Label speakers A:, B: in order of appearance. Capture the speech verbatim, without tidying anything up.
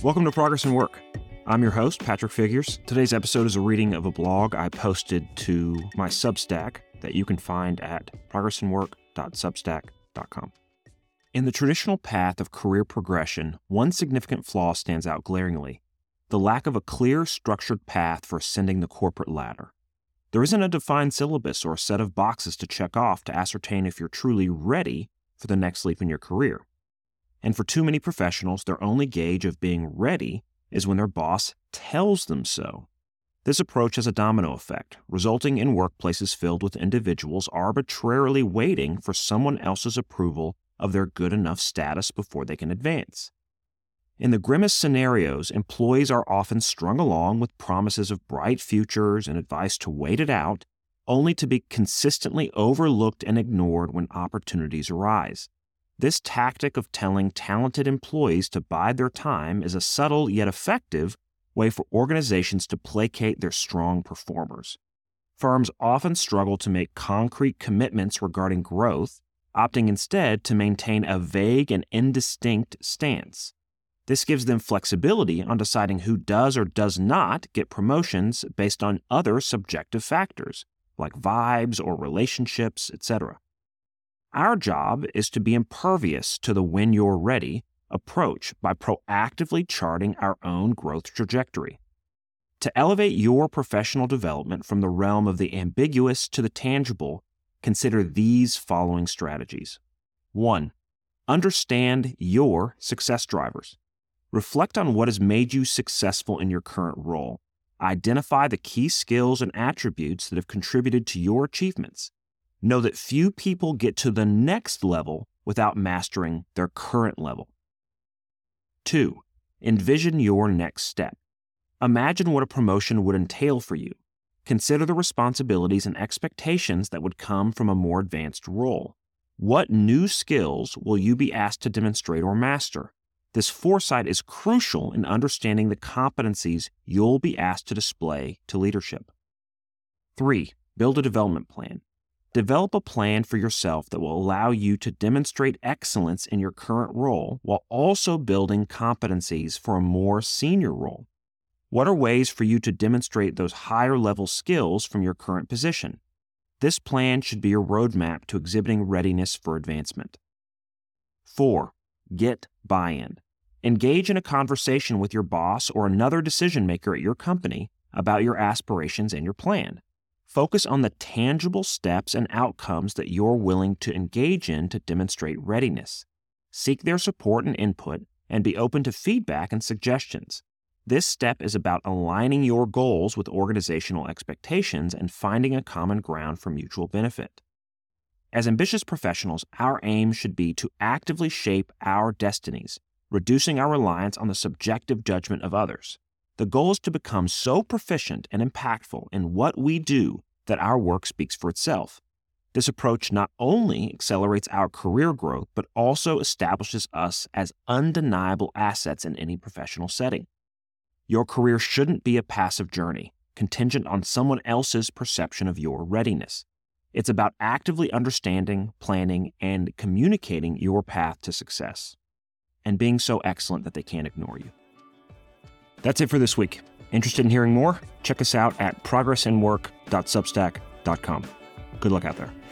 A: Welcome to Progress in Work. I'm your host, Patrick Figures. Today's episode is a reading of a blog I posted to my Substack that you can find at progress in work dot substack dot com. In the traditional path of career progression, one significant flaw stands out glaringly: the lack of a clear, structured path for ascending the corporate ladder. There isn't a defined syllabus or a set of boxes to check off to ascertain if you're truly ready for the next leap in your career. And for too many professionals, their only gauge of being ready is when their boss tells them so. This approach has a domino effect, resulting in workplaces filled with individuals arbitrarily waiting for someone else's approval of their good enough status before they can advance. In the grimmest scenarios, employees are often strung along with promises of bright futures and advice to wait it out, only to be consistently overlooked and ignored when opportunities arise. This tactic of telling talented employees to bide their time is a subtle yet effective way for organizations to placate their strong performers. Firms often struggle to make concrete commitments regarding growth, opting instead to maintain a vague and indistinct stance. This gives them flexibility on deciding who does or does not get promotions based on other subjective factors, like vibes or relationships, et cetera. Our job is to be impervious to the when you're ready approach by proactively charting our own growth trajectory. To elevate your professional development from the realm of the ambiguous to the tangible, consider these following strategies. One, understand your success drivers. Reflect on what has made you successful in your current role. Identify the key skills and attributes that have contributed to your achievements. Know that few people get to the next level without mastering their current level. Two, envision your next step. Imagine what a promotion would entail for you. Consider the responsibilities and expectations that would come from a more advanced role. What new skills will you be asked to demonstrate or master? This foresight is crucial in understanding the competencies you'll be asked to display to leadership. Three, build a development plan. Develop a plan for yourself that will allow you to demonstrate excellence in your current role while also building competencies for a more senior role. What are ways for you to demonstrate those higher-level skills from your current position? This plan should be your roadmap to exhibiting readiness for advancement. Four, get buy-in. Engage in a conversation with your boss or another decision-maker at your company about your aspirations and your plan. Focus on the tangible steps and outcomes that you're willing to engage in to demonstrate readiness. Seek their support and input, and be open to feedback and suggestions. This step is about aligning your goals with organizational expectations and finding a common ground for mutual benefit. As ambitious professionals, our aim should be to actively shape our destinies, reducing our reliance on the subjective judgment of others. The goal is to become so proficient and impactful in what we do that our work speaks for itself. This approach not only accelerates our career growth, but also establishes us as undeniable assets in any professional setting. Your career shouldn't be a passive journey, contingent on someone else's perception of your readiness. It's about actively understanding, planning, and communicating your path to success, and being so excellent that they can't ignore you. That's it for this week. Interested in hearing more? Check us out at progress in work dot substack dot com. Good luck out there.